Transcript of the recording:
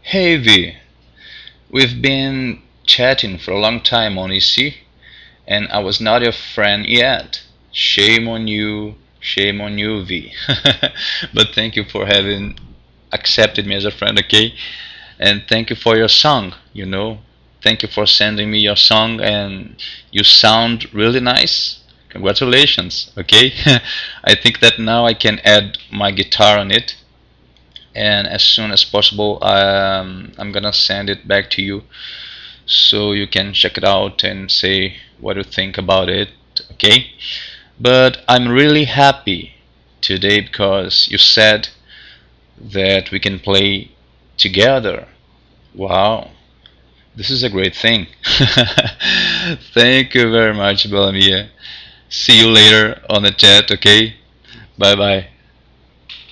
Hey V, we've been chatting for a long time on EC, and I was not your friend yet. Shame on you, V. But thank you for having accepted me as a friend, okay? And thank you for your song. Thank you for sending me your song, and you sound really nice. Congratulations, okay? I think that now I can add my guitar on it, and as soon as possible I'm gonna send it back to you so you can check it out and say what you think about it, okay? But I'm really happy today because you said that we can play together. Wow, this is a great thing. Thank you very much, Bellamia. See you later on the chat, okay? Bye bye.